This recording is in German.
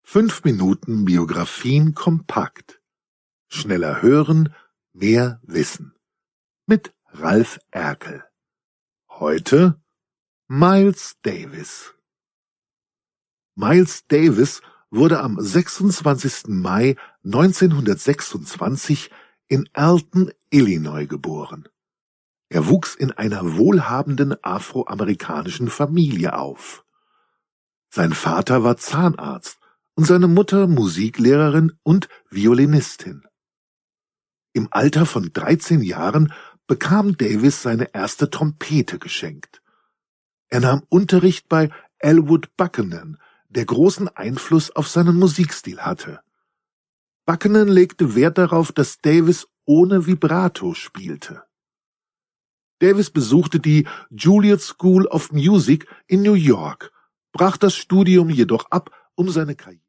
5 Minuten Biografien kompakt. Schneller hören, mehr wissen. Mit Ralf Erkel. Heute Miles Davis. Miles Davis wurde am 26. Mai 1926 in Alton, Illinois geboren. Er wuchs in einer wohlhabenden afroamerikanischen Familie auf. Sein Vater war Zahnarzt und seine Mutter Musiklehrerin und Violinistin. Im Alter von 13 Jahren bekam Davis seine erste Trompete geschenkt. Er nahm Unterricht bei Elwood Buchanan, der großen Einfluss auf seinen Musikstil hatte. Buchanan legte Wert darauf, dass Davis ohne Vibrato spielte. Davis besuchte die Juilliard School of Music in New York, brach das Studium jedoch ab, um seine Karriere